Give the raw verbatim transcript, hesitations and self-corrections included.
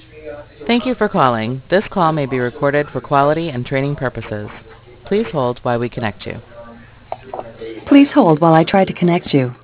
Thank you for calling. This call may be recorded for quality and training purposes. Please hold while we connect you. Please hold while I try to connect you.